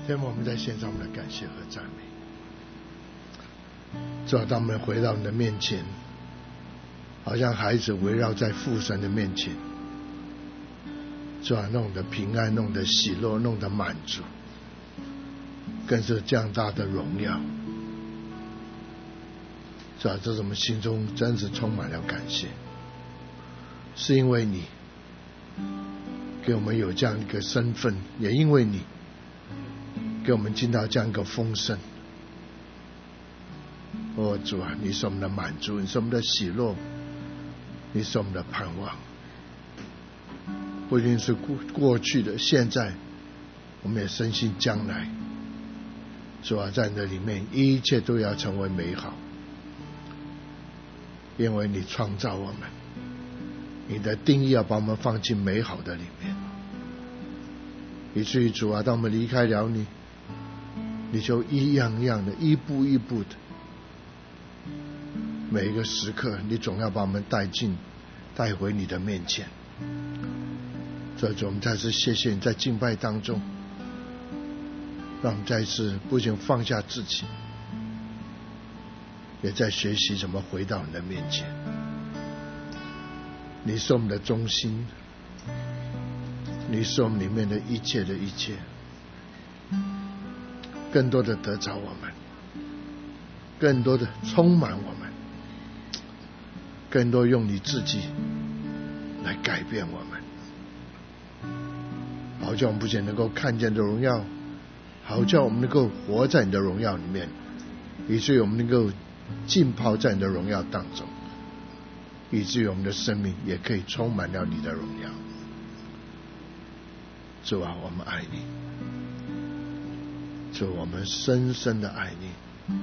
天父，我们在献上我们的感谢和赞美。主啊，当我们回到你的面前，好像孩子围绕在父神的面前，主啊，弄得平安，弄得喜乐，弄得满足，更是这样大的荣耀。主啊，这是我们心中真是充满了感谢，是因为你给我们有这样一个身份，也因为你给我们进到这样一个丰盛。哦，主啊，你是我们的满足，你是我们的喜乐，你是我们的盼望。不仅是过去的，现在我们也深信将来。主啊，在那里面一切都要成为美好，因为你创造我们，你的定义要把我们放进美好的里面，以至于主啊，当我们离开了你，你就一样样的，一步一步的，每一个时刻你总要把我们带回你的面前。所以主，我们再次谢谢你在敬拜当中，让我们再次不仅放下自己，也在学习怎么回到你的面前。你是我们的中心，你是我们里面的一切的一切，更多的得着我们，更多的充满我们，更多用你自己来改变我们，好叫我们不仅能够看见的荣耀，好叫我们能够活在你的荣耀里面，以至于我们能够浸泡在你的荣耀当中，以至于我们的生命也可以充满了你的荣耀。主啊，我们爱你，主，我们深深的爱你，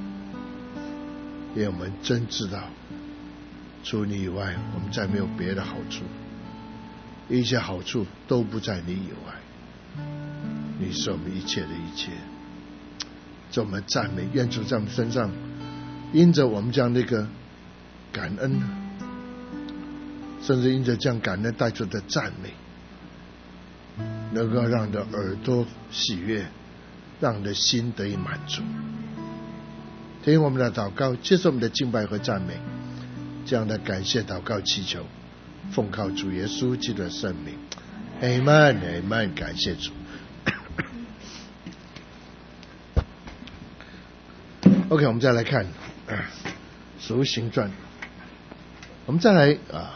因为我们真知道除你以外我们再没有别的好处，一切好处都不在你以外，你是我们一切的一切。这我们赞美，愿主在我们身上因着我们这样的一个感恩，甚至因着这样感恩带出的赞美，能够让你的耳朵喜悦，让你的心得以满足。听我们的祷告，接受我们的敬拜和赞美，这样的感谢祷告祈求，奉靠主耶稣基督的圣名 Amen Amen。 感谢主。OK， 我们再来看使徒行传，我们再来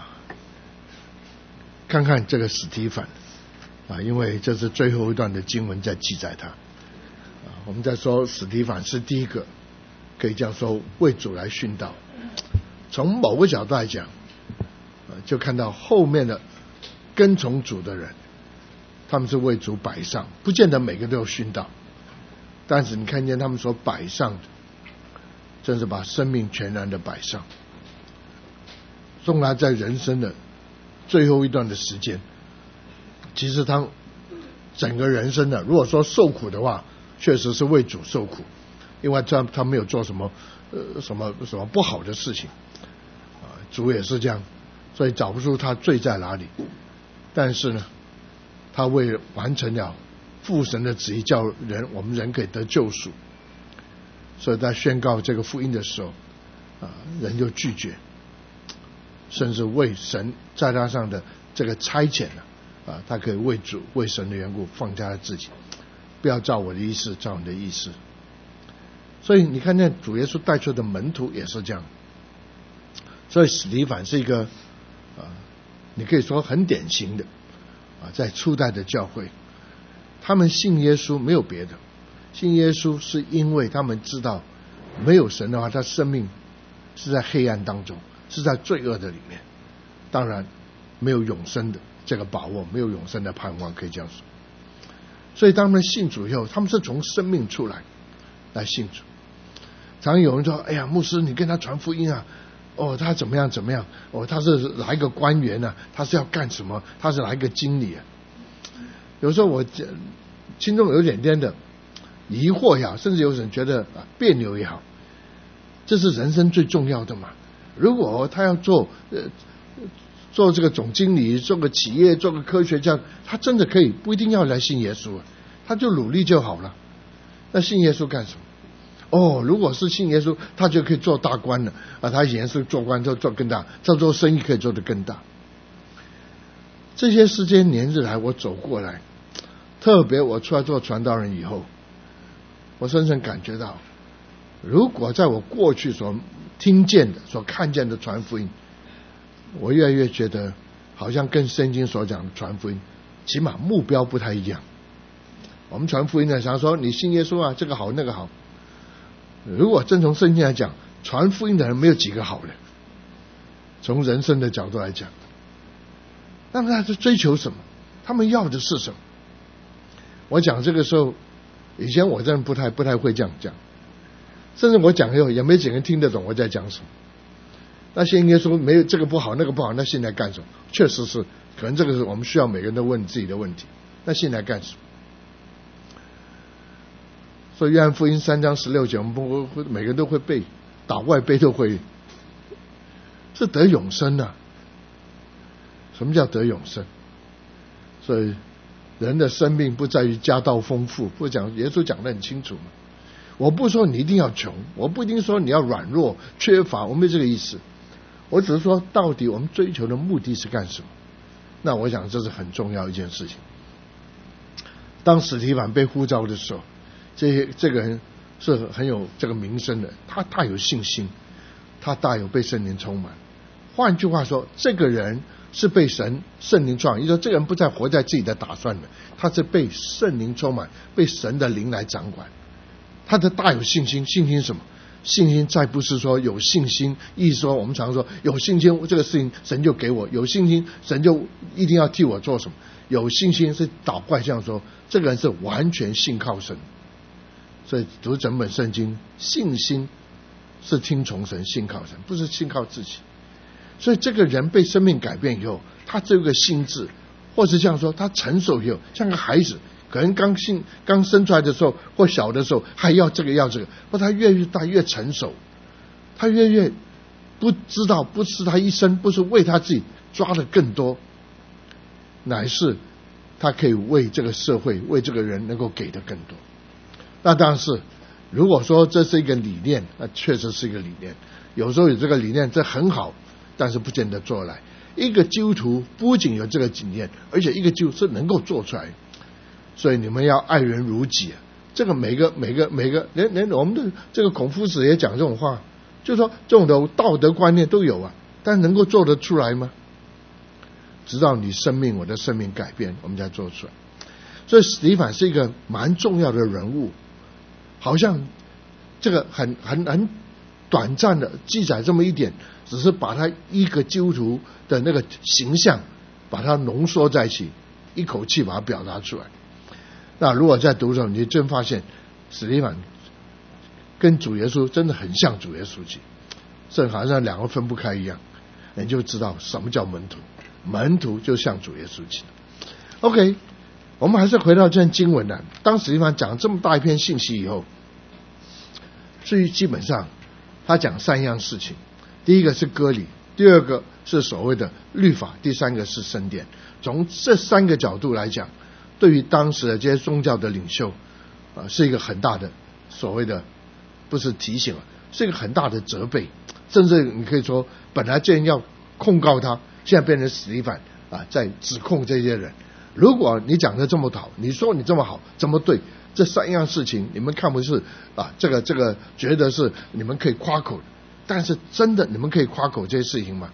看看这个史提反因为这是最后一段的经文在记载他我们在说史提反是第一个可以这样说为主来殉道。从某个角度来讲就看到后面的跟从主的人，他们是为主摆上，不见得每个都有殉道，但是你看见他们所摆上的，真是把生命全然的摆上。纵然在人生的最后一段的时间，其实他整个人生的，如果说受苦的话，确实是为主受苦，因为他没有做什么不好的事情主也是这样，所以找不出他罪在哪里。但是呢，他为完成了父神的旨意，叫我们人可以得救赎，所以在宣告这个福音的时候人就拒绝，甚至为神在他上的这个差遣他可以为主为神的缘故放下他自己，不要照我的意思，照你的意思。所以你看见主耶稣带出的门徒也是这样。所以史提反是一个你可以说很典型的在初代的教会，他们信耶稣没有别的，信耶稣是因为他们知道没有神的话，他生命是在黑暗当中，是在罪恶的里面，当然没有永生的这个把握，没有永生的盼望，可以这样说。所以当他们信主以后，他们是从生命出来信主。常有人说，哎呀，牧师你跟他传福音他怎么样他是哪一个官员他是要干什么，他是哪一个经理有时候我心中有点点的疑惑也好，甚至有人觉得别扭也好，这是人生最重要的嘛。如果他要做这个总经理，做个企业，做个科学家，他真的可以不一定要来信耶稣他就努力就好了。 那信耶稣干什么？如果是信耶稣，他就可以做大官了啊！他以前是做官，做更大，他做生意可以做得更大。这些时间年日来，我走过来，特别我出来做传道人以后，我深深感觉到，如果在我过去所听见的、所看见的传福音，我越来越觉得，好像跟圣经所讲的传福音，起码目标不太一样。我们传福音的常说你信耶稣啊，这个好那个好。如果真从圣经来讲，传福音的人没有几个好的。从人生的角度来讲，那么他是追求什么？他们要的是什么？我讲这个时候，以前我真的不太会这样讲，甚至我讲以后也没几个人听得懂我在讲什么。那现在说没有这个不好那个不好，那现在干什么？确实是，可能这个是我们需要每个人都问自己的问题。那现在干什么？所以约翰福音3章16节，我们每个人都会背，打外背都会，是得永生啊。什么叫得永生？所以人的生命不在于家道丰富，不讲耶稣讲得很清楚嘛。我不说你一定要穷，我不一定说你要软弱缺乏，我没有这个意思。我只是说，到底我们追求的目的是干什么？那我想这是很重要一件事情。当史提反被呼召的时候，这个人是很有这个名声的，他大有信心，他大有被圣灵充满。换句话说，这个人是被圣灵充满，也就是说这个人不再活在自己的打算的，他是被圣灵充满，被神的灵来掌管。他的大有信心，信心什么？信心再不是说有信心，意思说我们常说有信心这个事情神就给我，有信心神就一定要替我做什么。有信心是倒过来这样说，这个人是完全信靠神。所以读整本圣经，信心是听从神，信靠神，不是信靠自己。所以这个人被生命改变以后，他这个心智，或是这样说，他成熟以后，像个孩子，可能刚生出来的时候或小的时候还要这个要这个，或他越大越成熟，他越不知道，不是他一生不是为他自己抓的更多，乃是他可以为这个社会为这个人能够给的更多。那当然是，如果说这是一个理念，那确实是一个理念。有时候有这个理念，这很好，但是不见得做来。一个基督徒不仅有这个理念，而且一个基督徒是能够做出来。所以你们要爱人如己啊！这个每个，连我们的这个孔夫子也讲这种话，就是说这种的道德观念都有啊，但能够做得出来吗？直到你我的生命改变，我们才做出来。所以史提反是一个蛮重要的人物。好像这个很短暂的记载这么一点，只是把他一个基督徒的那个形象把它浓缩在一起，一口气把它表达出来。那如果在读的时候，你真发现史提反跟主耶稣真的很像主耶稣基督，这好像两个分不开一样，你就知道什么叫门徒。门徒就像主耶稣基督。OK， 我们还是回到这段经文呢。当史提反讲这么大一篇信息以后，至于基本上他讲3样事情，第一个是割礼，第二个是所谓的律法，第三个是圣殿。从这3个角度来讲，对于当时的这些宗教的领袖是一个很大的所谓的不是提醒，是一个很大的责备。甚至你可以说本来这人要控告他，现在变成史提反在指控这些人。如果你讲的这么好，你说你这么好，这么对，这3样事情你们看不是这个觉得是你们可以夸口的，但是真的你们可以夸口这些事情吗？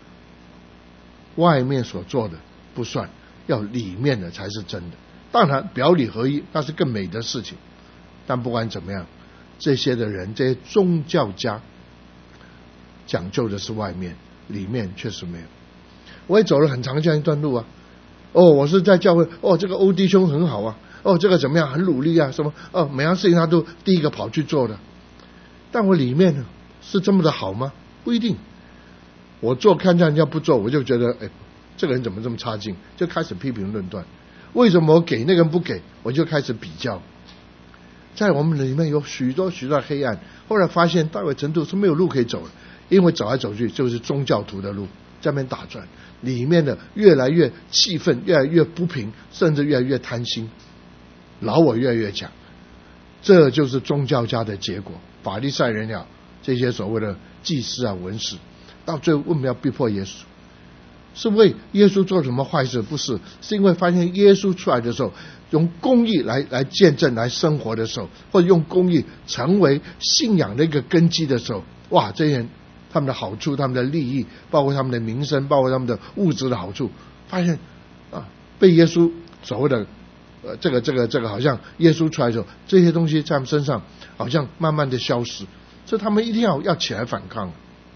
外面所做的不算，要里面的才是真的。当然表里合一那是更美的事情，但不管怎么样，这些的人，这些宗教家讲究的是外面，里面确实没有。我也走了很长这样一段路啊。我是在教会，这个欧弟兄很好啊，这个怎么样很努力啊，什么每样事情他都第一个跑去做的。但我里面呢是这么的好吗？不一定。我做看见人家不做，我就觉得这个人怎么这么差劲，就开始批评论断。为什么我给那个人不给，我就开始比较。在我们里面有许多黑暗，后来发现到了程度是没有路可以走了，因为走来走去就是宗教徒的路，在那边打转，里面的越来越气愤，越来越不平，甚至越来越贪心，老我越来越强。 这就是宗教家的结果。法利赛人呀，这些所谓的祭司啊、文士，到最后为什么要逼迫耶稣？是为耶稣做什么坏事？不是，是因为发现耶稣出来的时候，用公义来见证、来生活的时候，或者用公义成为信仰的一个根基的时候，哇，这些人他们的好处、他们的利益，包括他们的名声，包括他们的物质的好处，发现啊，被耶稣所谓的这个好像耶稣出来的时候，这些东西在他们身上好像慢慢的消失，所以他们一定要起来反抗。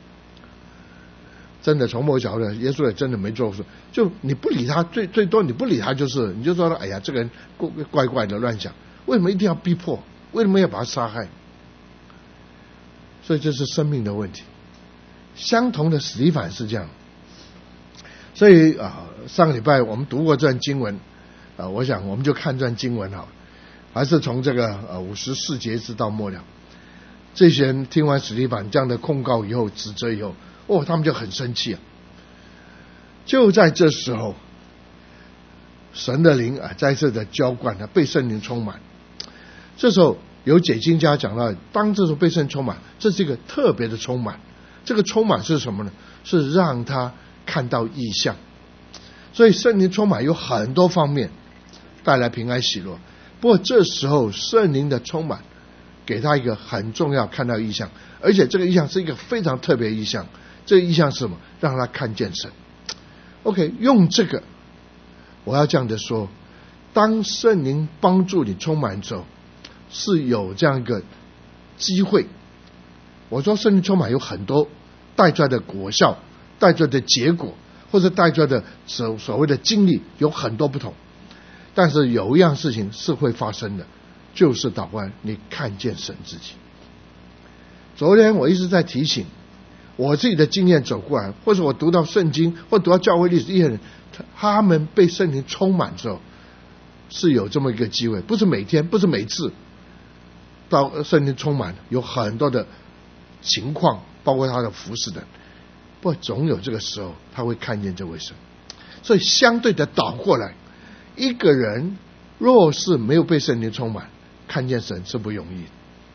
真的从某角度，耶稣也真的没做事，就你不理他，最多你不理他，就是你就说哎呀，这个人怪怪的乱想，为什么一定要逼迫？为什么要把他杀害？所以这是生命的问题。相同的史提反是这样，所以上个礼拜我们读过这段经文，我想我们就看这段经文好了，还是从这个54节直到末了。这些人听完史提反这样的控告以后、指责以后，他们就很生气啊！就在这时候，神的灵再次的浇灌他，被圣灵充满。这时候有解经家讲到，当这时候被圣灵充满，这是一个特别的充满。这个充满是什么呢？是让他看到异象。所以圣灵充满有很多方面带来平安喜乐，不过这时候圣灵的充满给他一个很重要，看到异象，而且这个异象是一个非常特别的异象。这个意象是什么？让他看见神。OK， 用这个，我要这样的说，当圣灵帮助你充满之后，是有这样一个机会。我说圣灵充满有很多带出来的果效，带出来的结果，或者带出来的所谓的经历有很多不同，但是有一样事情是会发生的，就是祷告你看见神自己。昨天我一直在提醒我自己的经验走过来，或者我读到圣经，或读到教会历史，一些人他们被圣灵充满之后，是有这么一个机会，不是每天，不是每次到圣灵充满，有很多的情况，包括他的服侍的，不过总有这个时候他会看见这位神。所以相对的倒过来，一个人若是没有被圣灵充满，看见神是不容易的。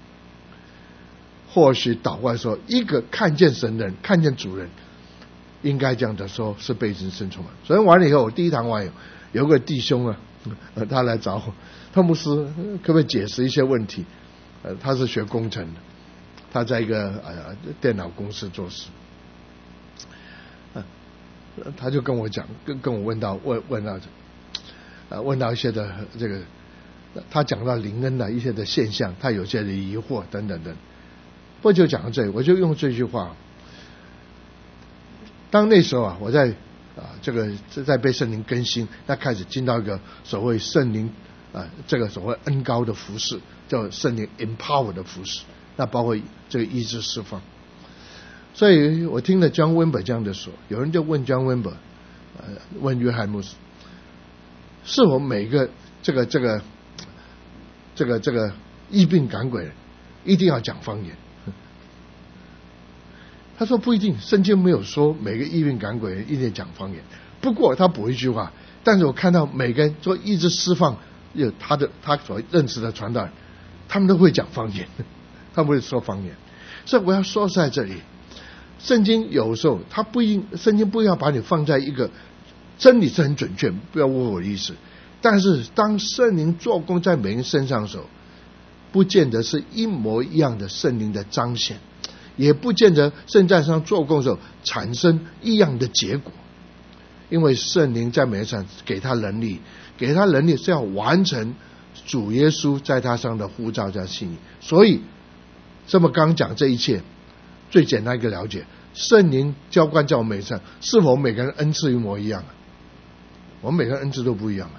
或许倒过来说，一个看见神的人，看见主人，应该这样的说，是被神充满。昨天完了以后，我第一堂完有个弟兄他来找我，他牧师可不可以解释一些问题？他是学工程的，他在一个电脑公司做事，他就跟我讲，跟我问到一些的这个，他讲到灵恩的一些的现象，他有些的疑惑等等等。不就讲到这里，我就用这句话。当那时候我在这个在被圣灵更新，那开始进到一个所谓圣灵这个所谓恩膏的服事，叫圣灵 empower 的服事，那包括这个医治释放。所以我听了 John Wimber 这样的说，有人就问 John Wimber，问约翰牧师，是否每个这个疫病赶鬼人一定要讲方言？他说不一定，圣经没有说每个疫病赶鬼人一定讲方言。不过他补一句话，但是我看到每个人做医治释放，有他所认识的传道人，他们都会讲方言，他们会说方言。所以我要说在这里，圣经有时候他不应，圣经不要把你放在一个真理是很准确，不要误会我的意思。但是当圣灵做工在每个人身上的时候，不见得是一模一样的圣灵的彰显，也不见得圣灵在身上做工的时候产生一样的结果。因为圣灵在每个人身上给他能力，给他能力是要完成主耶稣在他上的呼召加信义。所以这么刚讲这一切，最简单一个了解，圣灵浇灌在我们每个人身上，是否每个人恩赐一模一样我们每个人恩赐都不一样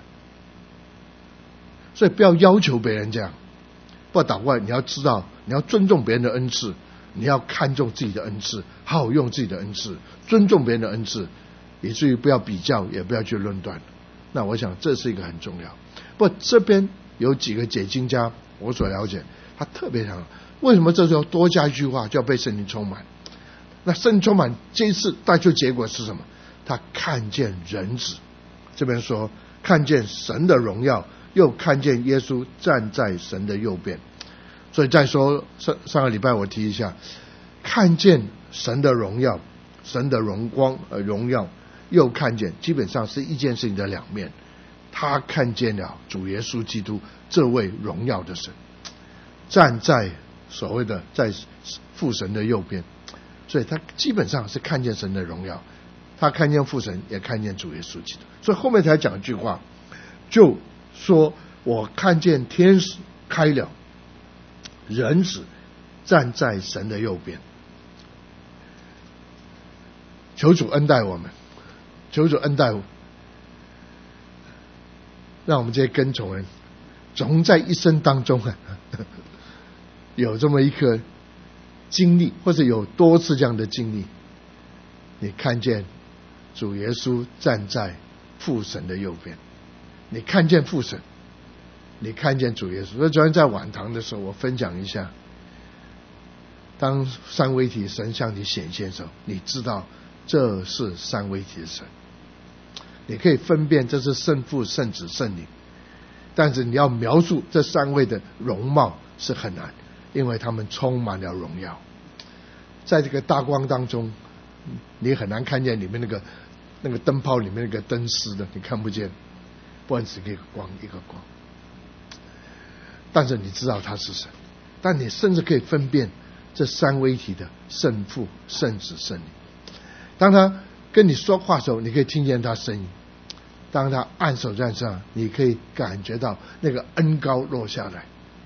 所以不要要求别人这样，不祷告，你要知道，你要尊重别人的恩赐，你要看重自己的恩赐，好好用自己的恩赐，尊重别人的恩赐，以至于不要比较，也不要去论断。那我想这是一个很重要。不过这边有几个解经家，我所了解，他特别想，为什么这时候多加一句话，叫被圣灵充满？那圣灵充满这一次带出结果是什么？他看见人子，这边说看见神的荣耀，又看见耶稣站在神的右边。 所以再说上个礼拜我提一下，看见神的荣耀，神的荣光荣耀，又看见，基本上是一件事情的两面。他看见了主耶稣基督这位荣耀的神，站在所谓的在父神的右边，所以他基本上是看见神的荣耀，他看见父神，也看见主耶稣基督。所以后面才讲一句话，就说我看见天使开了，人子站在神的右边。求主恩待我们，求主恩待我，让我们这些跟从人总在一生当中有这么一个经历，或者有多次这样的经历，你看见主耶稣站在父神的右边，你看见父神，你看见主耶稣。所以昨天在晚堂的时候我分享一下，当三位一体神向你显现的时候，你知道这是三位一体的神，你可以分辨这是圣父圣子圣灵，但是你要描述这三位的容貌是很难，因为他们充满了荣耀。在这个大光当中，你很难看见里面那个灯泡里面那个灯丝的，你看不见，不然只一个光一个光。但是你知道他是神，但你甚至可以分辨这三位一体的圣父圣子圣灵。当他跟你说话的时候，你可以听见他声音，当他按手在上，你可以感觉到那个恩膏落下来。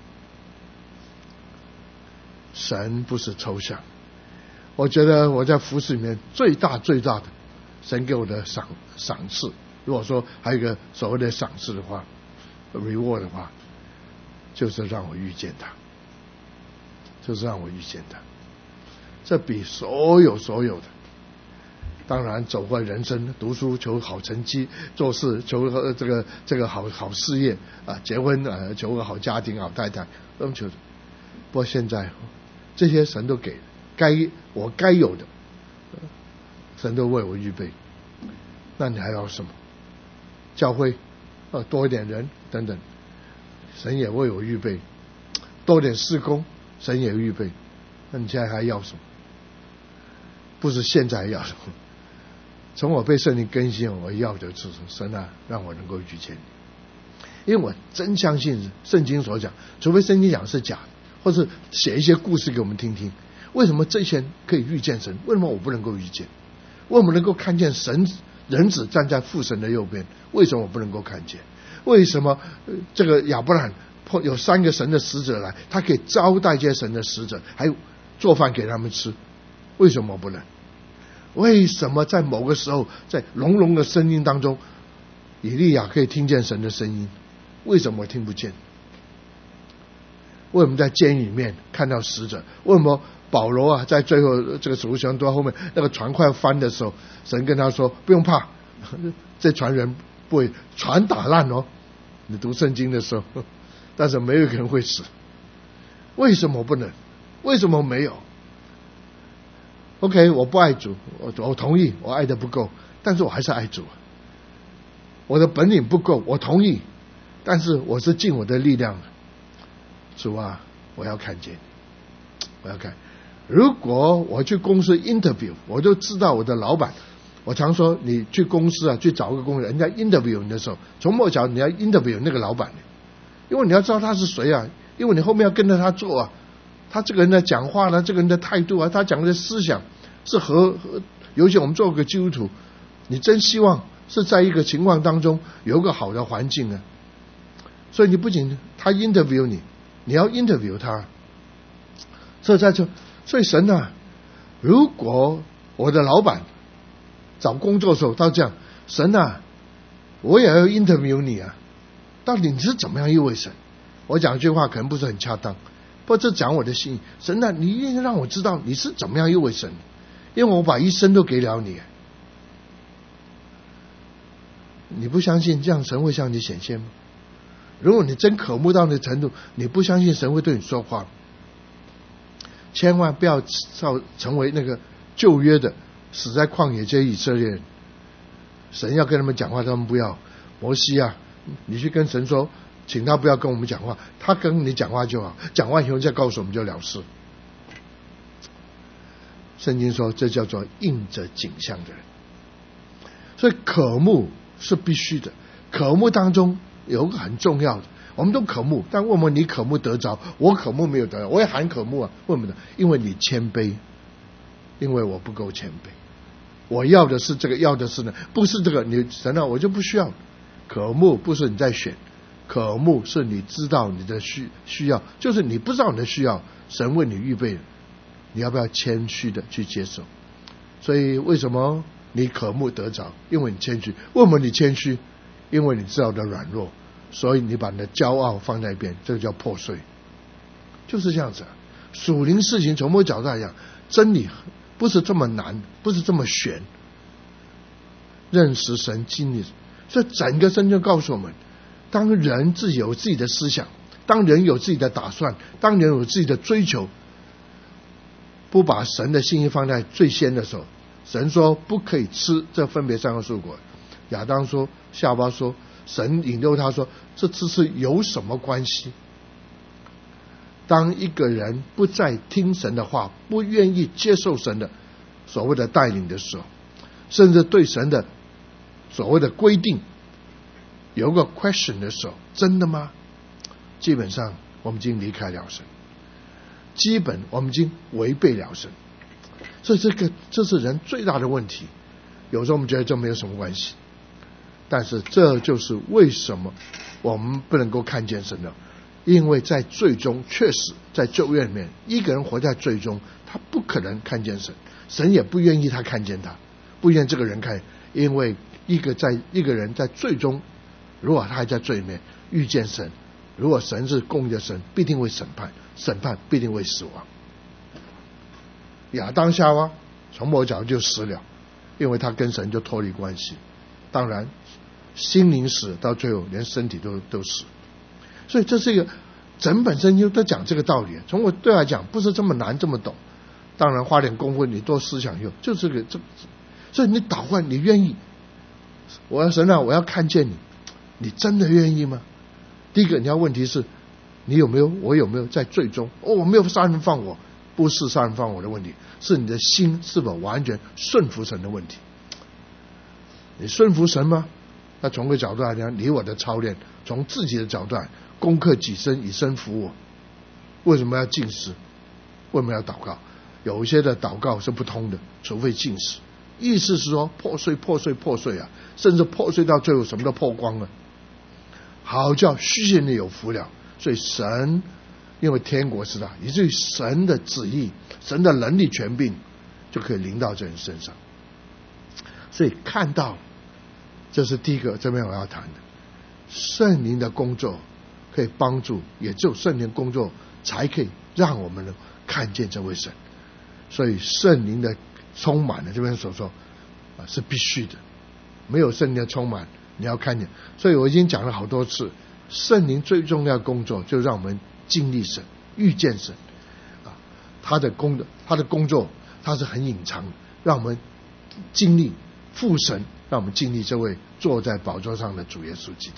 神不是抽象，我觉得我在服事里面最大的神给我的赏赐，如果说还有一个所谓的赏赐的话 reward 的话，就是让我遇见他，就是让我遇见他。这比所有的，当然走过人生，读书求好成绩，做事求这个好事业啊，结婚求个好家庭好太太，都求。不过现在这些神都给，我该有的神都为我预备，那你还要什么？教会多一点人等等，神也为我预备，多点事工，神也预备，那你现在还要什么？不是现在要什么，从我被圣灵更新，我要的是神啊，让我能够遇见你。因为我真相信圣经所讲，除非圣经讲是假的，或是写一些故事给我们听听。为什么这些人可以遇见神？为什么我不能够遇见？为什么能够看见神人子站在父神的右边？为什么我不能够看见？为什么这个亚伯兰有3个神的使者来，他可以招待这些神的使者，还有做饭给他们吃？为什么不能？为什么在某个时候，在隆隆的声音当中，以利亚可以听见神的声音？为什么我听不见？为什么在监狱里面看到使者？为什么保罗在最后这个使徒行传后面那个船快要翻的时候，神跟他说不用怕，这船人不会，船打烂哦，你读圣经的时候，但是没有一个人会死。为什么不能？为什么没有？OK， 我不爱主，我同意，我爱的不够，但是我还是爱主。我的本领不够，我同意，但是我是尽我的力量。主啊，我要看见你，我要看。如果我去公司 interview， 我就知道我的老板。我常说，你去公司去找个工人，人家 interview 你的时候，从末角你要 interview 那个老板，因为你要知道他是谁啊，因为你后面要跟着他做啊。他这个人的讲话呢，这个人的态度啊，他讲的思想是尤其我们做个基督徒，你真希望是在一个情况当中有一个好的环境啊。所以你不仅他 interview 你，你要 interview 他。所以神啊，如果我的老板找工作的时候他这样，神啊，我也要 interview 你啊，到底你是怎么样一位神？我讲一句话可能不是很恰当，不过这讲我的心意。神啊，你一定让我知道你是怎么样一位神，因为我把一生都给了你。你不相信这样神会向你显现吗？如果你真渴慕到那程度，你不相信神会对你说话，千万不要成为那个旧约的死在旷野这些以色列人。神要跟他们讲话，他们不要。摩西啊，你去跟神说， 请他不要跟我们讲话，他跟你讲话就好，讲完以后再告诉我们就了事。圣经说这叫做应着景象的人。所以渴慕是必须的，渴慕当中有个很重要的，我们都渴慕，但为什么你渴慕得着，我渴慕没有得着？我也很渴慕啊，为什么呢？因为你谦卑，因为我不够谦卑。我要的是这个，要的是呢，不是这个，你神啊，我就不需要。渴慕不是你在选，渴慕是你知道你的需要，就是你不知道你的需要，神为你预备了，你要不要谦虚的去接受？所以为什么你渴慕得着？因为你谦虚。为什么你谦虚？因为你知道的软弱，所以你把你的骄傲放在一边，这个叫破碎。就是这样子。属灵事情从某角度来讲，真理不是这么难，不是这么玄。认识神，经历，所以整个圣经告诉我们，当人自己有自己的思想，当人有自己的打算，当人有自己的追求，不把神的心意放在最先的时候，神说不可以吃这分别三个树果。亚当说，夏娃说，神引诱他说，这只是有什么关系？当一个人不再听神的话，不愿意接受神的所谓的带领的时候，甚至对神的所谓的规定有个 question 的时候，真的吗？基本上我们已经离开了神，基本我们已经违背了神。所以这是人最大的问题。有时候我们觉得这没有什么关系，但是这就是为什么我们不能够看见神的。因为在最终，确实在旧约里面，一个人活在最终，他不可能看见神，神也不愿意他看见他，不愿意这个人看。因为一个人在最终，如果他还在罪里面遇见神，如果神是公义的神，必定会审判，审判必定会死亡。亚当夏娃从某角度就死了，因为他跟神就脱离关系。当然心灵死，到最后连身体都死。所以这是一个整本圣经都讲这个道理。从我对来讲，不是这么难这么懂。当然花点功夫，你多思想用，就这个所以你祷告，你愿意？我要神啊，我要看见你，你真的愿意吗？第一个你要问题是，你有没有？我有没有在最终？我没有杀人放火，不是杀人放火的问题，是你的心是否完全顺服神的问题。你顺服神吗？那从个角度来讲，你我的操练，从自己的角度来攻克己身，以身服我。为什么要禁食？为什么要祷告？有一些的祷告是不通的，除非禁食。意思是说破碎啊，甚至破碎到最后什么都破光了。好叫虚心的有福了。所以神因为天国是大，以至于神的旨意、神的能力权柄就可以临到这人身上。所以看到，这是第一个，这边我要谈的，圣灵的工作可以帮助，也只有圣灵工作才可以让我们能看见这位神。所以圣灵的充满了，这边所说是必须的，没有圣灵的充满，你要看见。所以我已经讲了好多次，圣灵最重要的工作就让我们经历神，遇见神他的工作他是很隐藏，让我们经历父神，让我们经历这位坐在宝座上的主耶稣基督。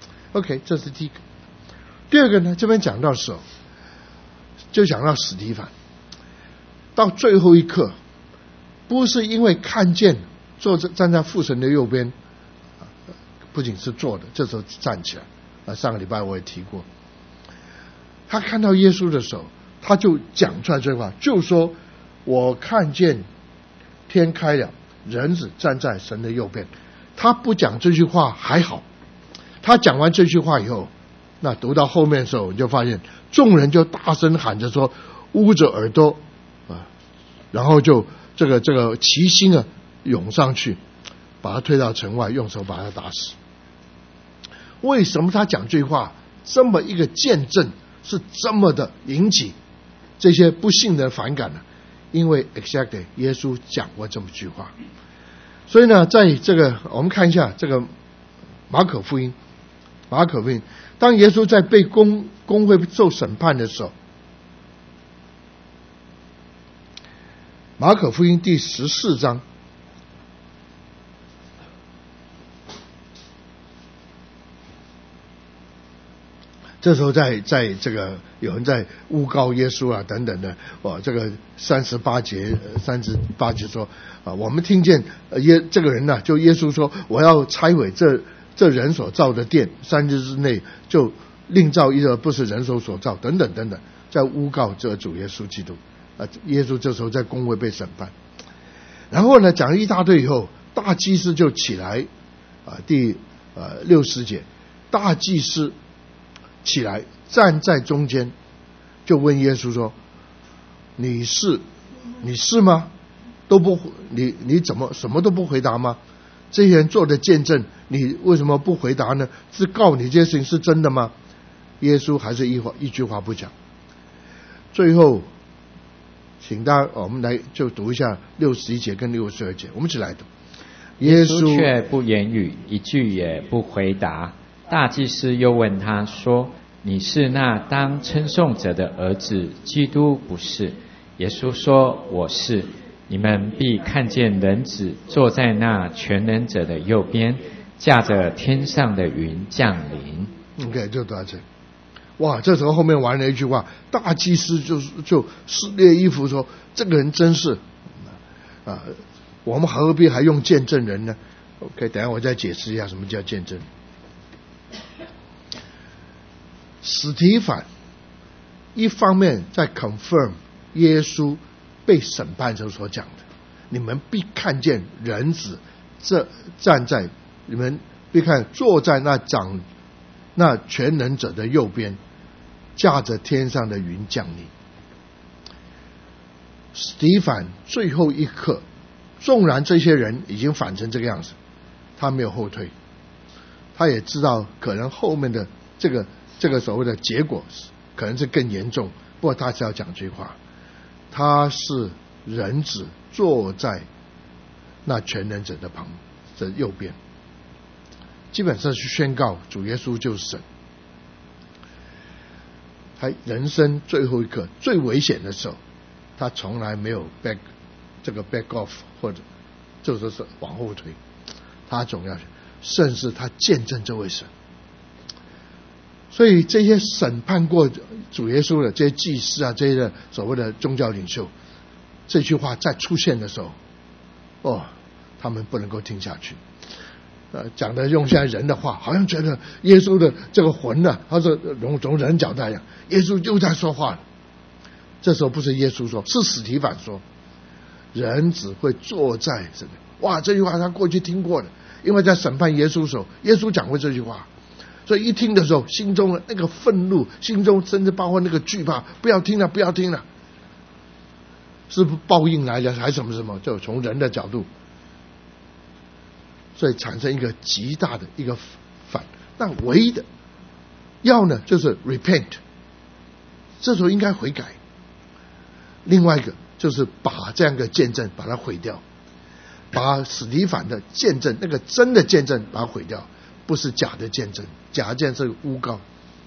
OK， 这是第一个。第二个呢，这边讲到的时候就讲到史提反，到最后一刻不是因为看见站在父神的右边，不仅是坐的，这时候站起来。上个礼拜我也提过，他看到耶稣的时候，他就讲出来这句话，就说我看见天开了，人子站在神的右边。他不讲这句话还好，他讲完这句话以后，那读到后面的时候，你就发现众人就大声喊着说，捂着耳朵然后就这个齐心涌上去，把他推到城外，用手把他打死。为什么他讲这句话这么一个见证是这么的引起这些不信的反感呢？因为 exactly 耶稣讲过这么句话。所以呢，在这个我们看一下这个马可福音，当耶稣在被公会受审判的时候，马可福音第14章这时候在这个有人在诬告耶稣啊等等的，这个38节说我们听见这个人呢，就耶稣说我要拆毁这人所造的殿，3日之内就另造一个不是人手所造，等等等等，在诬告这主耶稣基督耶稣这时候在公会被审判，然后呢讲了一大堆以后，大祭司就起来第60节，大祭司起来站在中间，就问耶稣说：“你是吗？你怎么什么都不回答吗？这些人做的见证，你为什么不回答呢？是告你这些事情是真的吗？”耶稣还是一句话不讲。最后，请大家我们来就读一下61节跟62节，我们一起来读。 耶稣却不言语，一句也不回答。大祭司又问他说：“你是那当称颂者的儿子，基督不是？”耶稣说：“我是。你们必看见人子坐在那全能者的右边，驾着天上的云降临。” OK， 就到这里。哇，这时候后面玩了一句话，大祭司就撕裂衣服说：“这个人真是我们何必还用见证人呢？” OK， 等一下我再解释一下什么叫见证。史提反一方面在 confirm 耶稣被审判时候所讲的，你们必看见人子站在，你们必看坐在那全能者的右边，驾着天上的云降临。史提反最后一刻，纵然这些人已经反成这个样子，他没有后退，他也知道可能后面的这个所谓的结果可能是更严重，不过他是要讲这句话，他是人子坐在那全能者的右边，基本上是宣告主耶稣就是神。他人生最后一刻最危险的时候，他从来没有 back off 或者就说是往后退，他总要甚至他见证这位神。所以这些审判过主耶稣的这些祭司啊，这些所谓的宗教领袖，这句话再出现的时候，他们不能够听下去。讲的用现在人的话，好像觉得耶稣的这个魂呢，他说从人角度来讲，耶稣又在说话了。这时候不是耶稣说，是史提反说，人只会坐在这里。哇，这句话他过去听过的，因为在审判耶稣的时候，耶稣讲过这句话，所以一听的时候，心中的那个愤怒，心中甚至包括那个惧怕，不要听了，不要听了，是不报应来的，还是什么什么？就从人的角度，所以产生一个极大的一个反。那唯一的要呢，就是 repent， 这时候应该悔改。另外一个就是把这样一个见证把它毁掉，把史提反的见证，那个真的见证把它毁掉，不是假的见证，假的见证是诬告。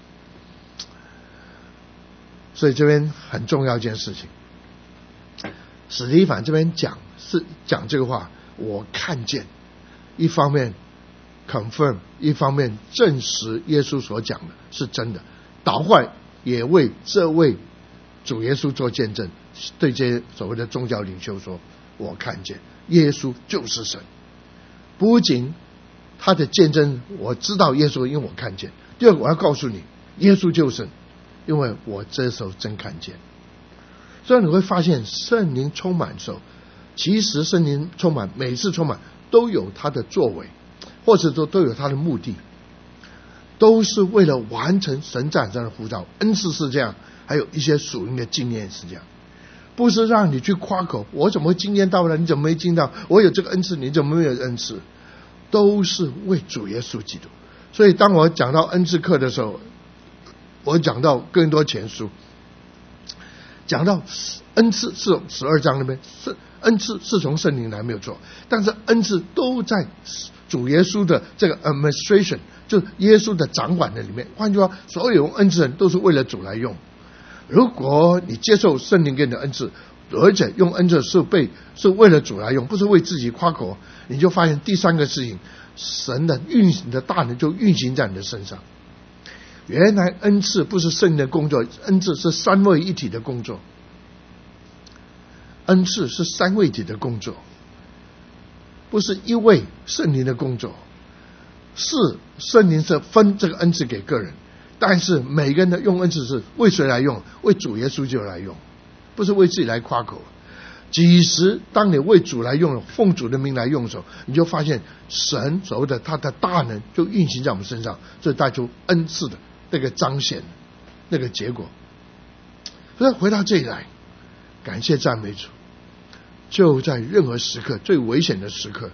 所以这边很重要一件事情，史提反这边讲这个话，我看见，一方面 confirm， 一方面证实耶稣所讲的是真的，倒过来也为这位主耶稣做见证，对这些所谓的宗教领袖说，我看见耶稣就是神。不仅他的见证我知道耶稣，因为我看见。第二个，我要告诉你，耶稣就是神，因为我这时候真看见。所以你会发现圣灵充满的时候，其实圣灵充满，每次充满都有他的作为，或者说都有他的目的，都是为了完成神在上的呼召。恩赐是这样，还有一些属灵的经验是这样，不是让你去夸口，我怎么会经验到了，你怎么没经到？我有这个恩赐，你怎么没有恩赐？都是为主耶稣基督。所以当我讲到恩赐课的时候，我讲到更多前书，讲到恩赐是12章那边，是恩赐是从圣灵来没有错，但是恩赐都在主耶稣的这个 administration， 就耶稣的掌管的里面。换句话，所有恩赐人都是为了主来用。如果你接受圣灵给你的恩赐，而且用恩赐是为了主来用，不是为自己夸口，你就发现第三个事情，神的运行的大能就运行在你的身上。 原来恩赐不是圣灵的工作，恩赐是三位一体的工作。恩赐是三位一体的工作，不是一位圣灵的工作。是圣灵是分这个恩赐给个人，但是每个人的用恩赐是为谁来用？为主耶稣就来用，不是为自己来夸口。几时当你为主来用，奉主的名来用的时候，你就发现神所谓的他的大能就运行在我们身上，这带出恩赐的那个彰显，那个结果。所以回到这里来，感谢赞美主，就在任何时刻最危险的时刻，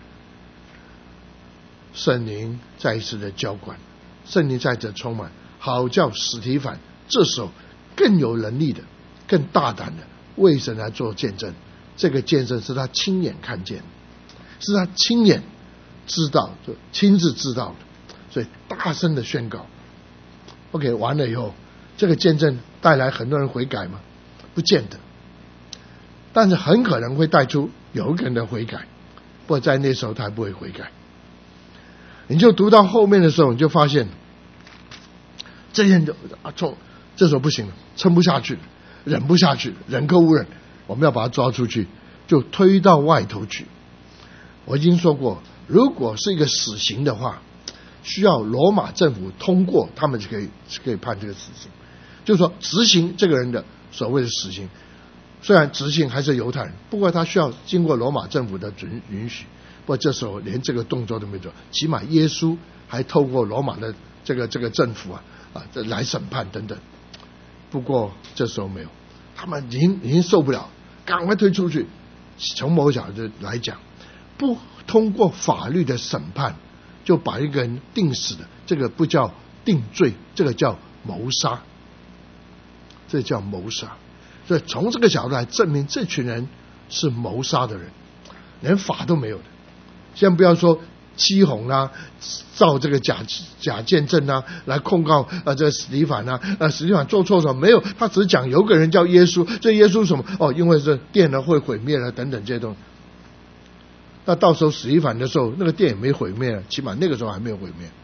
圣灵再一次的浇灌，圣灵在这充满，好叫史提反这时候更有能力的、更大胆的为神来做见证。这个见证是他亲眼看见，是他亲眼知道，就亲自知道的，所以大声的宣告。OK， 完了以后，这个见证带来很多人悔改吗？不见得，但是很可能会带出有一个人的悔改，不过在那时候他还不会悔改。你就读到后面的时候，你就发现这些人就这时候不行了，撑不下去了，忍不下去，忍可无忍，我们要把他抓出去，就推到外头去。我已经说过，如果是一个死刑的话，需要罗马政府通过，他们就可以判这个死刑，就是说执行这个人的所谓的死刑。虽然执行还是犹太人，不过他需要经过罗马政府的允许。不过这时候连这个动作都没做，起码耶稣还透过罗马的这个政府来审判等等。不过这时候没有，他们已经受不了，赶快推出去。从某角度来讲，不通过法律的审判就把一个人定死的，这个不叫定罪，这个叫谋杀，这叫谋杀。所以从这个角度来证明这群人是谋杀的人，连法都没有的。先不要说欺哄啦，造这个假见证啦，来控告这史提反史提反做错什么没有？他只是讲有个人叫耶稣，这耶稣什么？因为这殿呢会毁灭了等等这些东西。那到时候史提反的时候，那个殿也没毁灭了，起码那个时候还没有毁灭。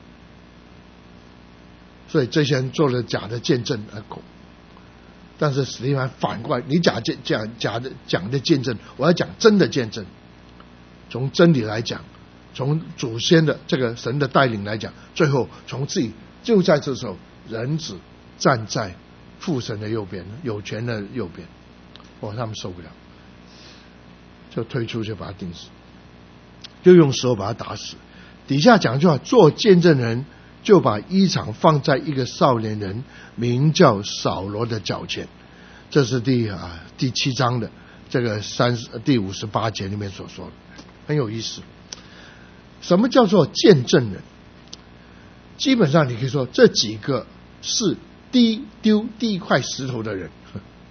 所以这些人做了假的见证而恐。但是史提反反过来，你假的讲的见证，我要讲真的见证。从真理来讲，从祖先的这个神的带领来讲，最后从自己就在这时候，人子站在父神的右边，有权的右边。他们受不了，就推出去把他钉死，就用石头把他打死。底下讲句话，做见证人就把衣裳放在一个少年人名叫扫罗的脚前。这是第7章的这个第58节里面所说的，很有意思。什么叫做见证人？基本上你可以说这几个是丢第一块石头的人，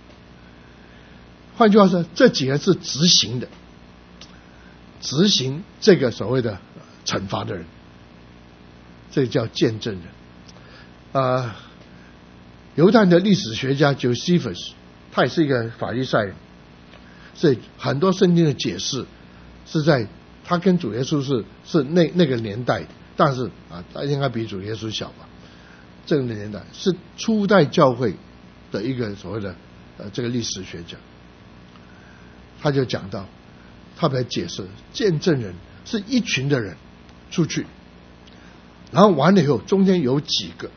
换句话说，这几个是执行这个所谓的惩罚的人，这叫见证人。犹太的历史学家 Josephus， 他也是一个法利赛人，所以很多圣经的解释是在他跟主耶稣是那个年代，但是他应该比主耶稣小吧。这个年代是初代教会的一个所谓的这个历史学家，他就讲到，他来解释见证人是一群的人出去，然后完了以后中间有几个，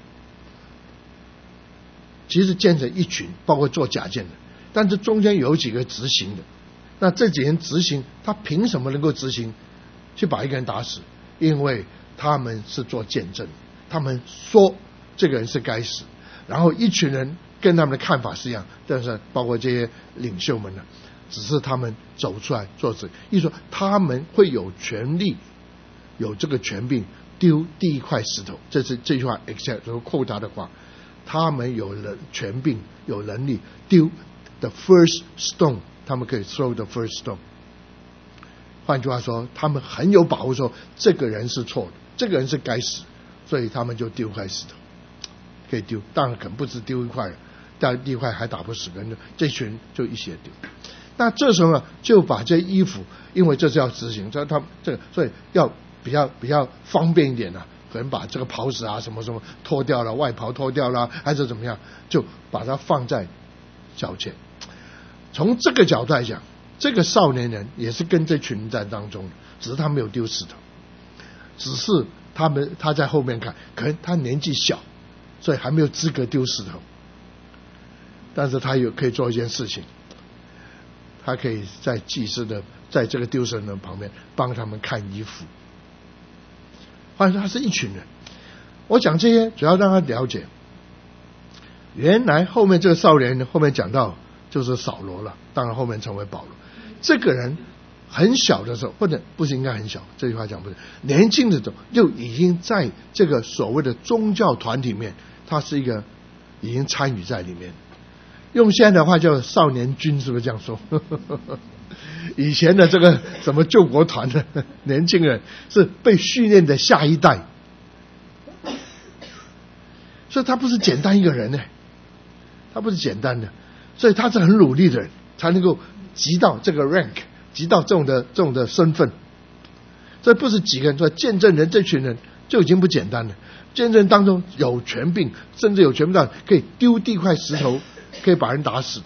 其实见证一群，包括做假见的，但是中间有几个执行的。那这几人执行，他凭什么能够执行去把一个人打死？因为他们是做见证，他们说这个人是该死，然后一群人跟他们的看法是一样，但是包括这些领袖们呢，只是他们走出来做事，意思说他们会有权利，有这个权柄丢第一块石头。这是这句话 exact 扣他的话，他们有权柄有能力丢 the first stone， 他们可以 throw the first stone。 换句话说，他们很有把握说这个人是错的，这个人是该死，所以他们就丢块石头，可以丢。当然可能不止丢一块，但第一块还打不死人，这群就一起丢。那这时候呢，就把这衣服，因为这是要执行，所以他们所以要比较方便一点可能把这个袍子啊什么什么脱掉了，外袍脱掉了，还是怎么样，就把它放在脚前。从这个角度来讲，这个少年人也是跟这群人在当中，只是他没有丢石头，只是他在后面看，可能他年纪小，所以还没有资格丢石头，但是他可以做一件事情，他可以在祭司的在这个丢石人旁边帮他们看衣服。换言之，他是一群人。我讲这些主要让他了解，原来后面这个少年人后面讲到就是扫罗了，当然后面成为保罗。这个人很小的时候，或者不是应该很小，这句话讲不对，年轻的时候就已经在这个所谓的宗教团体里面，他是一个已经参与在里面。用现在的话叫少年军，是不是这样说？以前的这个什么救国团的年轻人是被训练的下一代，所以他不是简单一个人呢，他不是简单的，所以他是很努力的人，才能够级到这个 rank， 级到这种的身份。所以不是几个人，说见证人这群人就已经不简单了。见证当中有权柄，甚至有权柄到可以丢地块石头，可以把人打死的。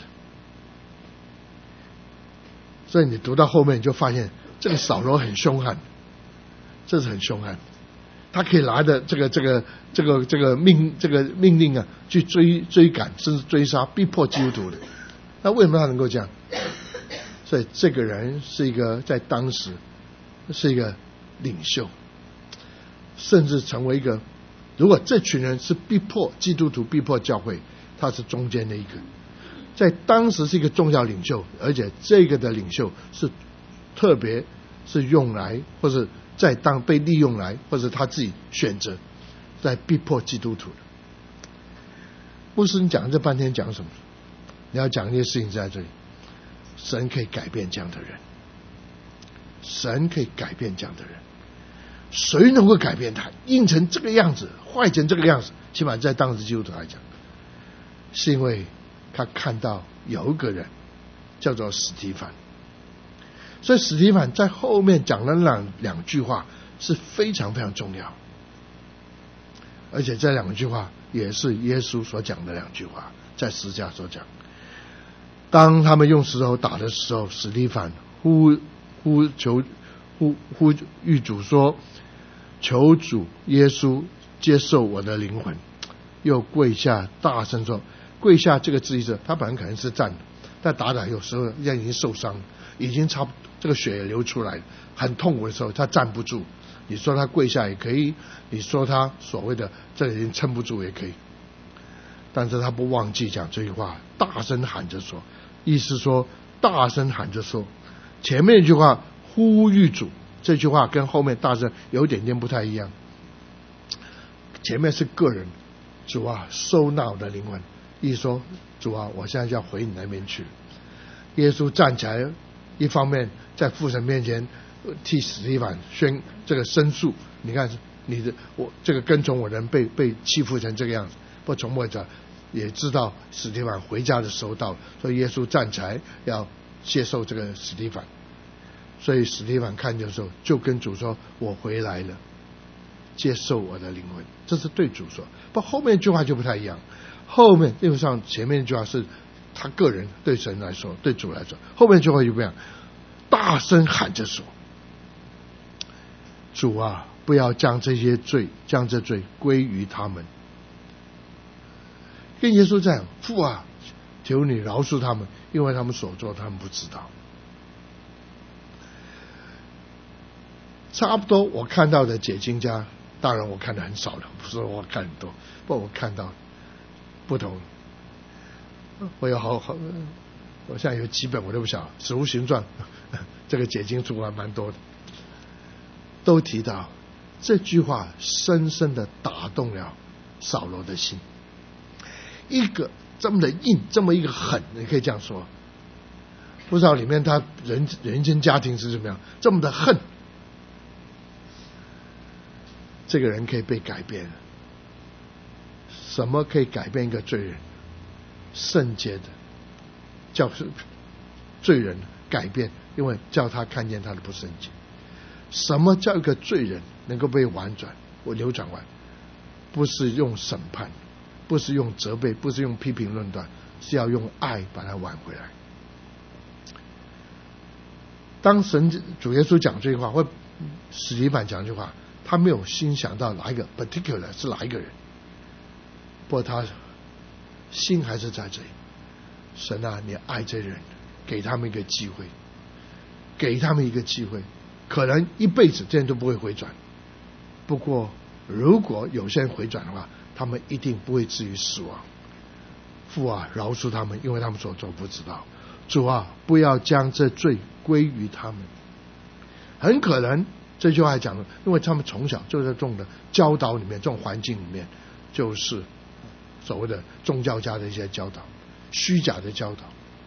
所以你读到后面，你就发现这个扫罗很凶悍，这是很凶悍。他可以拿着这个命令啊，去追赶，甚至追杀，逼迫基督徒的。那为什么他能够这样？所以这个人是一个在当时是一个领袖，甚至成为一个，如果这群人是逼迫基督徒、逼迫教会，他是中间的一个。在当时是一个重要领袖，而且这个的领袖是特别是用来，或者在当被利用来，或者他自己选择在逼迫基督徒的。牧师，你讲这半天讲什么？你要讲一些事情在这里，神可以改变这样的人，神可以改变这样的人。谁能够改变他？硬成这个样子，坏成这个样子，起码在当时基督徒来讲，是因为他看到有一个人叫做史提反。所以史提反在后面讲了两句话是非常非常重要，而且这两句话也是耶稣所讲的两句话，在十字架所讲。当他们用石头打的时候，史提反呼吁主说：“求主耶稣接受我的灵魂。”又跪下大声说，跪下这个字意思，他本来可能是站的，但打有时候人已经受伤了，已经差不多这个血也流出来了，很痛苦的时候他站不住。你说他跪下也可以，你说他所谓的这已经撑不住也可以，但是他不忘记讲这句话，大声喊着说，意思说大声喊着说。前面一句话呼吁主，这句话跟后面大声有一点点不太一样。前面是个人，主啊收纳我的灵魂，意思说主啊我现在就要回你那边去。耶稣站起来，一方面在父神面前替史提反宣这个申诉，你看我这个跟从我的人被欺负成这个样子，不从我这也知道史提反回家的时候到了，所以耶稣站起来要接受这个史提反。所以史提反看见的时候就跟主说，我回来了，接受我的灵魂，这是对主说。不，后面一句话就不太一样，后面因为像前面一句话是他个人对神来说，对主来说，后面一句话就不一样，大声喊着说，主啊不要将这罪归于他们。跟耶稣这样，父啊求你饶恕他们，因为他们所做他们不知道。差不多我看到的解经家，当然我看的很少了，不是我看很多，不过我看到不同。我有我现在有几本我都不晓得，《使徒行传》这个解经书还蛮多的，都提到这句话深深的打动了扫罗的心。一个这么的硬，这么一个狠，你可以这样说，不知道里面他人间家庭是怎么样，这么的恨，这个人可以被改变。什么可以改变一个罪人？圣洁的叫罪人改变，因为叫他看见他的不圣洁。什么叫一个罪人能够被婉转？ 扭转完，不是用审判，不是用责备，不是用批评论断，是要用爱把它挽回来。当主耶稣讲这句话，或史提反讲这句话，他没有心想到哪一个 particular 是哪一个人，不过他心还是在这里。神啊，你爱这人，给他们一个机会，给他们一个机会，可能一辈子这人都不会回转，不过如果有些人回转的话，他们一定不会至于死亡。父啊，饶恕他们，因为他们所做不知道。主啊，不要将这罪归于他们。很可能这句话讲的，因为他们从小就在这种的教导里面，这种环境里面，就是所谓的宗教家的一些教导，虚假的教导，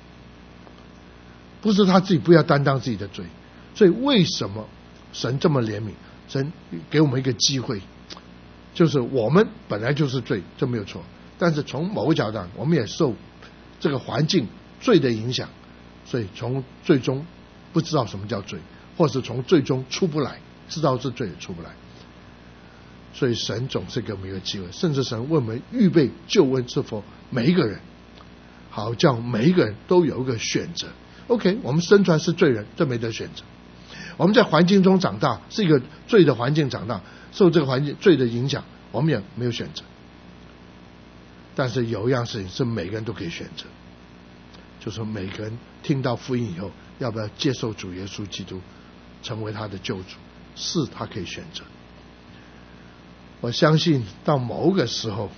不是他自己不要担当自己的罪。所以为什么神这么怜悯？神给我们一个机会，就是我们本来就是罪，这没有错，但是从某个角度上，我们也受这个环境罪的影响，所以从最终不知道什么叫罪，或是从最终出不来，知道是罪也出不来。所以神总是给我们一个机会，甚至神为我们预备救恩之佛每一个人，好叫每一个人都有一个选择。 OK， 我们生出来是罪人，这没得选择。我们在环境中长大，是一个罪的环境长大，受这个环境罪的影响，我们也没有选择。但是有一样事情是每个人都可以选择，就是每个人听到福音以后，要不要接受主耶稣基督成为他的救主，是他可以选择。我相信到某个时候，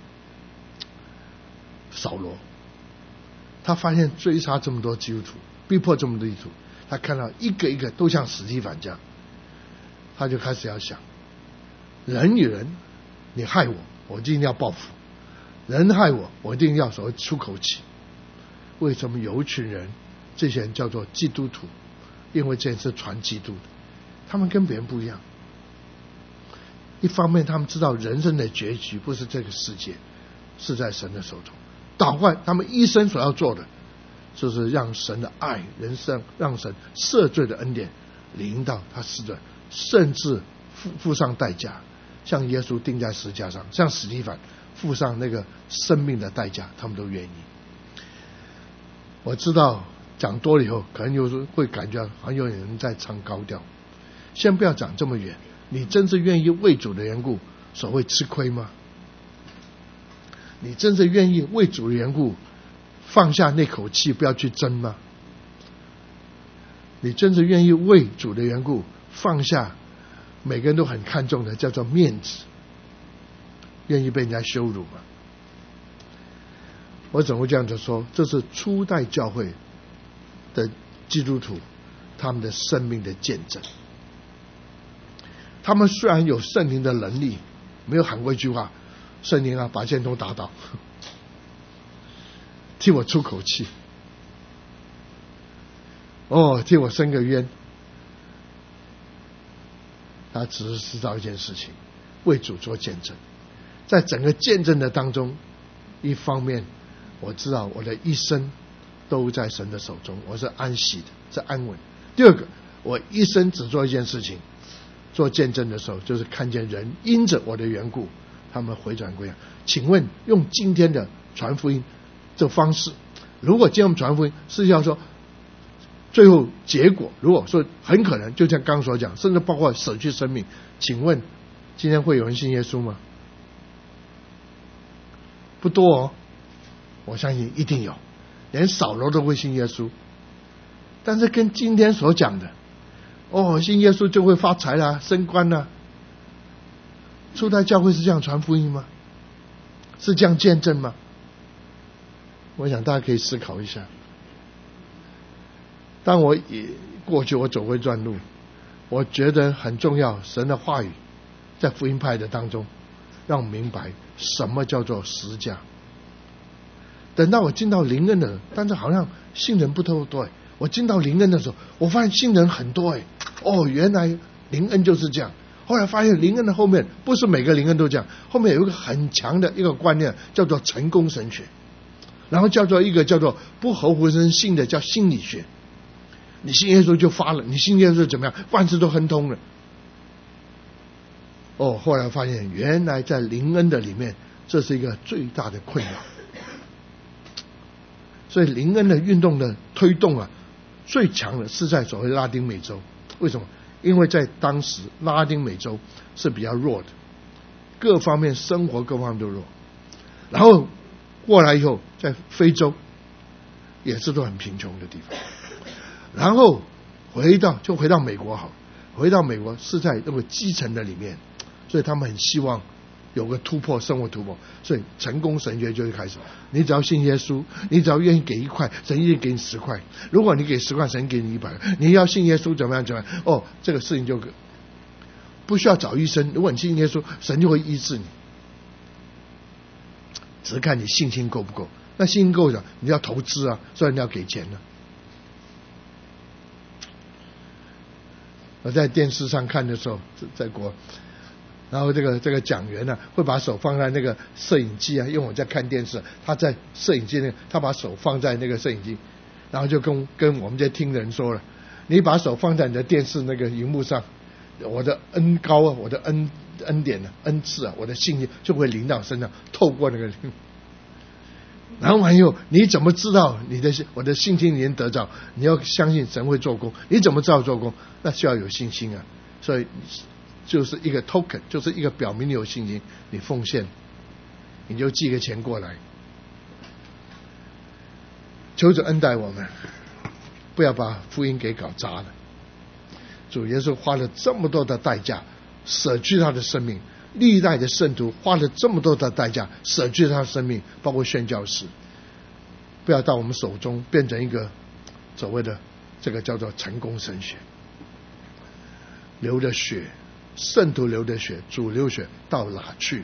扫罗他发现追杀这么多基督徒，逼迫这么多基督徒，他看到一个一个都像史提反这样，他就开始要想，人与人，你害我，我一定要报复；人害我，我一定要所谓出口气。为什么有一群人，这些人叫做基督徒？因为这是传基督的，他们跟别人不一样。一方面，他们知道人生的结局不是这个世界，是在神的手中。祷告，他们一生所要做的，就是让神的爱、人生，让神赦罪的恩典临到他世人，甚至付上代价，像耶稣钉在十字架上，像史提反付上那个生命的代价，他们都愿意。我知道讲多了以后，可能有时候会感觉好像有人在唱高调。先不要讲这么远，你真是愿意为主的缘故，所谓吃亏吗？你真是愿意为主的缘故放下那口气，不要去争吗？你真是愿意为主的缘故放下每个人都很看重的叫做面子，愿意被人家羞辱吗？我怎么会这样子说？这是初代教会的基督徒他们的生命的见证。他们虽然有圣灵的能力，没有喊过一句话，圣灵啊，把剑都打倒，替我出口气，哦，替我伸个冤。他只是知道一件事情，为主做见证。在整个见证的当中，一方面我知道我的一生都在神的手中，我是安息的，是安稳。第二个，我一生只做一件事情，做见证的时候，就是看见人因着我的缘故，他们回转归向。请问用今天的传福音这方式，如果今天我们传福音是要说最后结果，如果说很可能就像刚刚所讲，甚至包括舍去生命，请问今天会有人信耶稣吗？不多哦，我相信一定有，连扫罗都会信耶稣。但是跟今天所讲的，哦，信耶稣就会发财啦、升官啦，初代教会是这样传福音吗？是这样见证吗？我想大家可以思考一下。当我过去我走过一段路，我觉得很重要，神的话语在福音派的当中让我明白什么叫做十架。等到我进到灵恩的，但是好像信人不多。我进到灵恩的时候，我发现信人很多哦，原来灵恩就是这样。后来发现灵恩的后面不是每个灵恩都这样，后面有一个很强的一个观念，叫做成功神学，然后叫做一个叫做不合乎人性的叫心理学。你信耶稣就发了，你信耶稣怎么样，万事都亨通了。 后来发现原来在灵恩的里面，这是一个最大的困扰。所以灵恩的运动的推动啊，最强的是在所谓拉丁美洲。为什么？因为在当时拉丁美洲是比较弱的，各方面生活各方面都弱。然后过来以后，在非洲也是都很贫穷的地方。然后回到美国好，回到美国是在那个基层的里面，所以他们很希望有个突破，生活突破，所以成功神学就会开始。你只要信耶稣，你只要愿意给1块，神愿意给你10块。如果你给10块，神给你100。你要信耶稣怎么样？这个事情就不需要找医生。如果你信耶稣，神就会医治你。只是看你信心够不够。那信心够的，你要投资啊，所以你要给钱呢。我在电视上看的时候，在国。然后这个讲员呢，会把手放在那个摄影机啊，因为我在看电视，他在摄影机他把手放在那个摄影机，然后就跟我们这些听人说了，你把手放在你的电视那个荧幕上，我的恩高啊，我的恩典啊，恩赐啊，我的信心就会临到身上，透过那个。然后完以后，你怎么知道我的信心已经得着？你要相信神会做工，你怎么知道做工？那需要有信心啊，所以。就是一个 token， 就是一个表明你有信心，你奉献，你就寄个钱过来。求主恩待我们，不要把福音给搞砸了。主耶稣花了这么多的代价，舍去他的生命，历代的圣徒花了这么多的代价，舍去他的生命，包括宣教士，不要到我们手中变成一个所谓的这个叫做成功神学，流的血。圣徒流的血，主流血到哪去？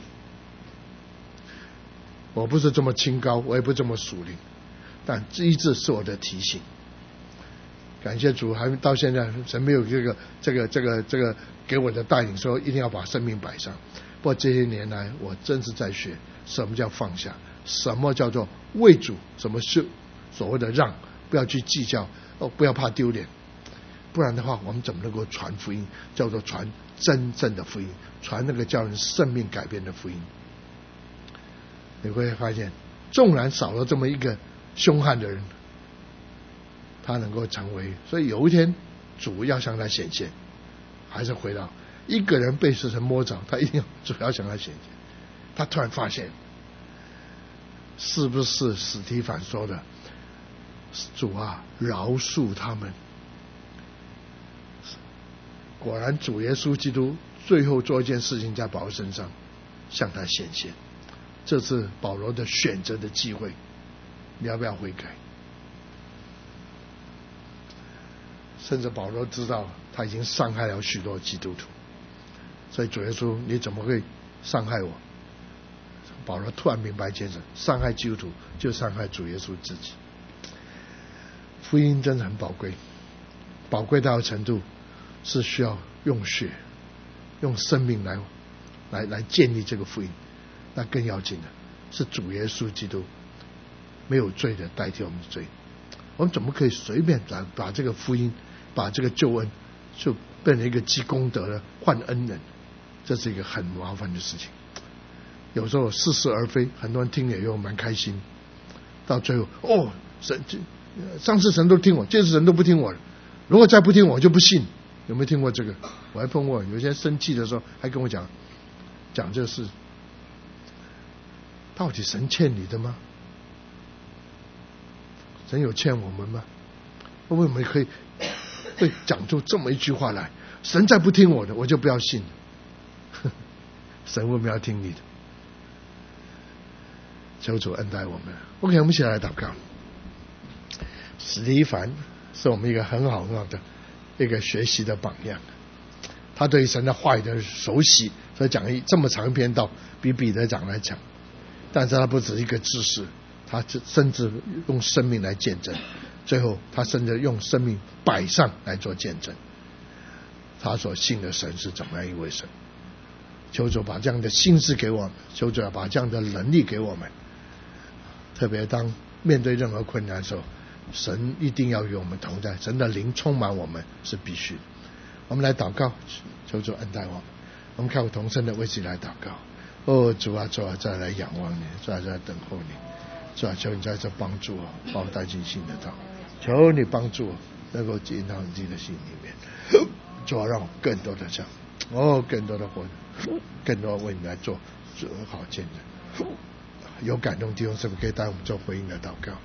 我不是这么清高，我也不这么属灵，但这一直是我的提醒。感谢主，还到现在神没有这个给我的带领，说一定要把生命摆上。不过这些年来，我真是在学什么叫放下，什么叫做为主，什么是所谓的让，不要去计较，不要怕丢脸。不然的话，我们怎么能够传福音？叫做传真正的福音，传那个叫人生命改变的福音。你会发现，纵然少了这么一个凶悍的人，他能够成为。所以有一天，主要向他显现，还是回到一个人被神摸着，他一定主要向他显现。他突然发现，是不是史提反说的？主啊，饶恕他们。果然主耶稣基督最后做一件事情在保罗身上向他显现，这是保罗的选择的机会，你要不要悔改？甚至保罗知道他已经伤害了许多基督徒，所以主耶稣你怎么会伤害我？保罗突然明白一件事，伤害基督徒就伤害主耶稣自己。福音真的很宝贵，宝贵到程度是需要用血用生命来建立这个福音。那更要紧的是主耶稣基督没有罪的代替我们的罪，我们怎么可以随便把这个福音把这个救恩就变成一个积功德了换恩人？这是一个很麻烦的事情，有时候似是而非，很多人听了又蛮开心，到最后神上次神都听我，这次神都不听我了，如果再不听我就不信。有没有听过这个？我还碰过有些生气的时候还跟我讲这个事，到底神欠你的吗？神有欠我们吗？为什么会讲出这么一句话来？神再不听我的，我就不要信了。神为什么要听你的？求主恩待我们。OK， 我们一起来祷告。史提凡是我们一个很好的一个学习的榜样，他对神的话语的熟悉，所以讲这么长一篇道比彼得讲来讲。但是他不止一个知识，他甚至用生命来见证，最后他甚至用生命摆上来做见证，他所信的神是怎么样一位神。求主把这样的心思给我们，求主要把这样的能力给我们，特别当面对任何困难的时候，神一定要与我们同在，神的灵充满我们是必须的。我们来祷告，求主恩待我们。 我们靠同声的为自己来祷告。哦，主啊，主啊，再来仰望你，再来等候你。主啊，求你在这帮助我，把我带进新的道。求你帮助我，能够进到你自己的心里面。主啊，让我更多的这样，更多的活，更多为你来做好见证。有感动弟兄是不是可以带我们做回应的祷告？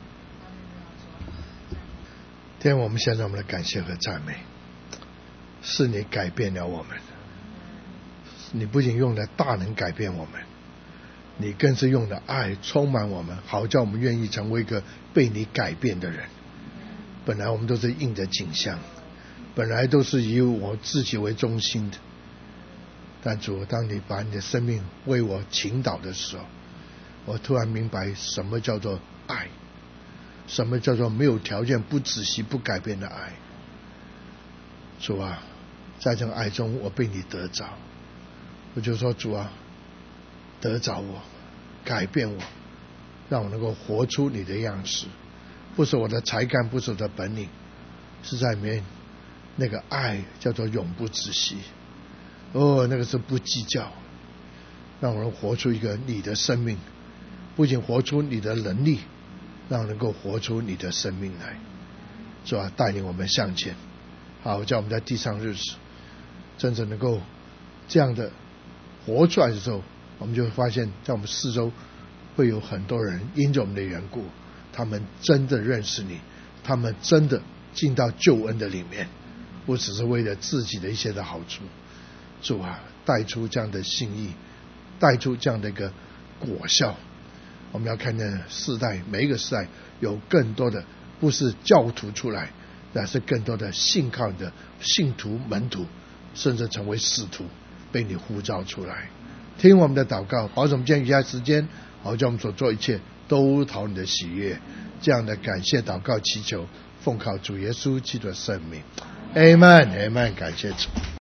天父，我们献上我们的感谢和赞美，是你改变了我们，你不仅用了大能改变我们，你更是用了爱充满我们，好叫我们愿意成为一个被你改变的人。本来我们都是应着景象，本来都是以我自己为中心的，但主，当你把你的生命为我倾倒的时候，我突然明白什么叫做爱，什么叫做没有条件、不止息、不改变的爱。主啊，在这个爱中我被你得着，我就说主啊，得着我，改变我，让我能够活出你的样式，不是我的才干，不是我的本领，是在里面那个爱叫做永不止息。那个是不计较，让我能活出一个你的生命，不仅活出你的能力，让我能够活出你的生命来。主啊，带领我们向前，好叫我们在地上日子真正能够这样的活出来的时候，我们就会发现在我们四周会有很多人因着我们的缘故，他们真的认识你，他们真的进到救恩的里面，不只是为了自己的一些的好处。主啊，带出这样的信义，带出这样的一个果效。我们要看见世代，每一个世代有更多的不是教徒出来，而是更多的信靠的信徒门徒，甚至成为使徒，被你呼召出来。听我们的祷告，保守我们今天余下时间，好叫我们所做一切都讨你的喜悦。这样的感谢祷告祈求，奉靠主耶稣基督的圣名， Amen， 感谢主。